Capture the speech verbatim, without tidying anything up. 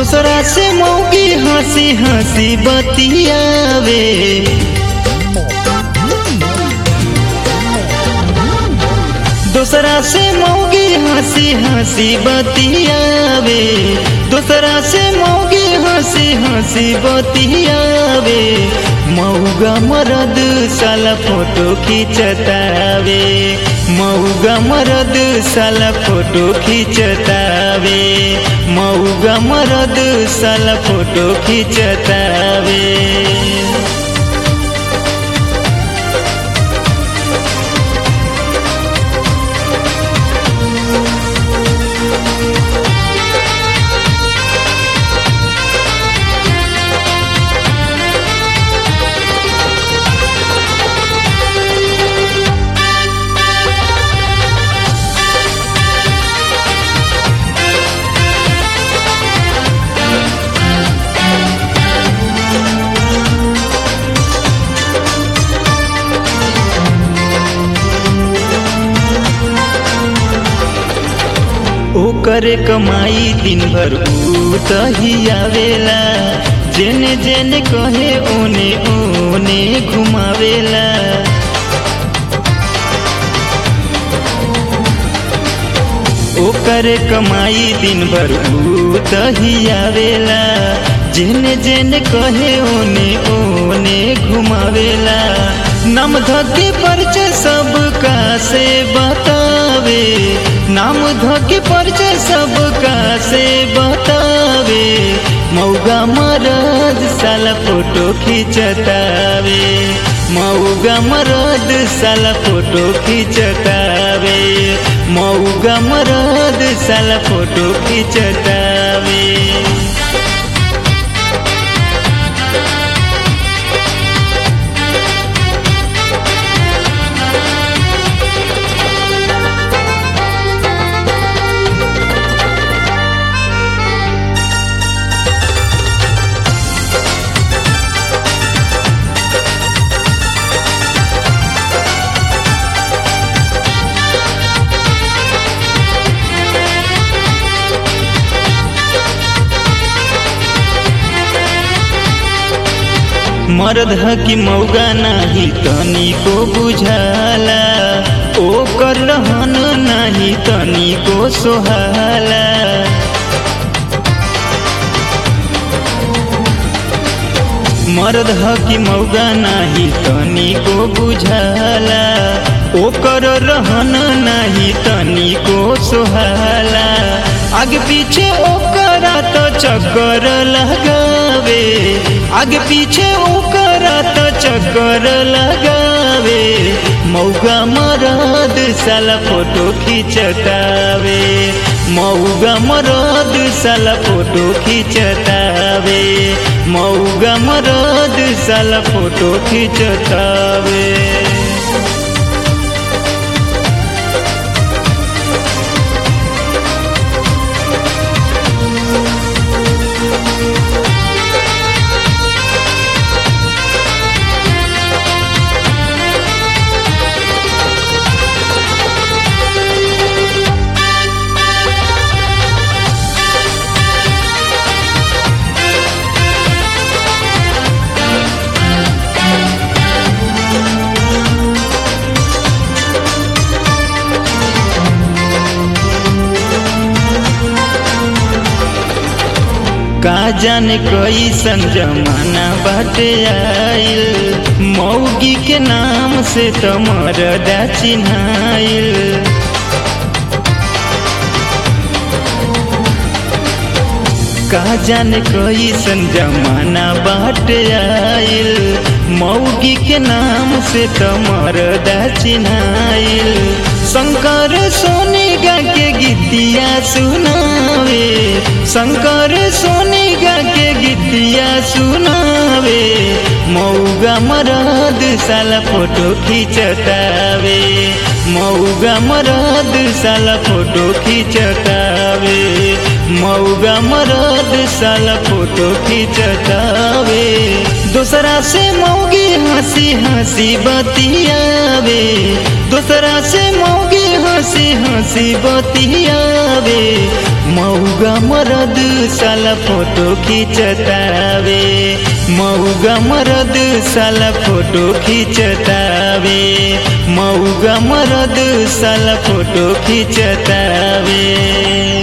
दूसरा से मौगी हंसी हंसी बतियावे। दूसरा से मौगी हंसी हंसी बतियावे। दूसरा से मौगी हंसी हंसी बतियावे। मऊगा मरद साला फोटो खींचतावे। मऊगा मरद साला फोटो खींचतावे। मऊगा मरद साला फोटो खींचतावे। ओकरे कमाई दिन भर उतही आवेला। जेने जेने कहे ओने ओने घुमावेला। ओकरे कमाई दिन भर उतही आवेला। जेने जेने कहे ओने ओने घुमावेला। नाम धके परिचय सबका से बतावे। नाम धके परिचय सबका से बतावे। मऊगा मरद साला फोटो खींचतावे। मऊगा मरद साला फोटो खींचतावे। मऊगा मरद साला फोटो खींचतावे। मर्द ह कि मौगा नाही तनी को बुझाला। ओकर रहन नाही तनी को सोहाला। मर्द ह कि मौगा नाही तनी को बुझाला। ओकर रहन नाही तनी को सोहाला। आगे पीछे ओकरा तो चक्कर लगावे। आगे पीछे ओकरा तो चक्कर लगावे। मऊगा मरद साला फोटो खींचतावे। मऊगा मरद साला फोटो खींचतावे। मऊगा मरद साला फोटो खींचतावे। का जाने कैसन जमाना बाटे आइल। मौगी के नाम से तो मरदा चिन्हाइल। का जाने कैसन जमाना बाटे आइल। मौगी के नाम से तो मरदा चिन्हाइल। शंकर सोनी गा के गीतिया सुनावे। शंकर सोनी गा के गीतिया सुनावे। मऊगा मरद साला फोटो खींचतावे। मऊगा मरद साला फोटो खींचतावे। मऊगा मरद साला फोटो खींचतावे। दूसरा से मौगी हंसी हंसी बतियावे। दूसरा से मौगी हंसी हंसी हंसी बतियावे, मऊगा मरद साला फोटो खींचतावे, मऊगा मरद साला फोटो खींचतावे, मऊगा मरद साला फोटो खींचतावे।